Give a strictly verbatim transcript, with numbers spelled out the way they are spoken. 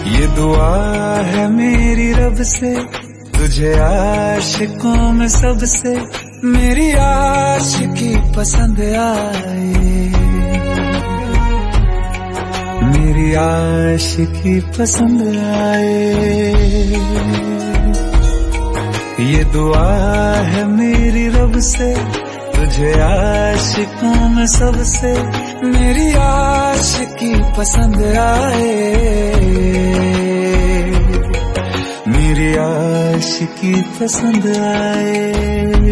ये दुआ है मेरी रब से, तुझे आशिकों में सबसे मेरी आशिकी पसंद आए, मेरी आशिकी पसंद आए। ये दुआ है मेरी रब से, तुझे आशिकों में सबसे मेरी आशिकी पसंद आए, मेरी आशिकी पसंद आए।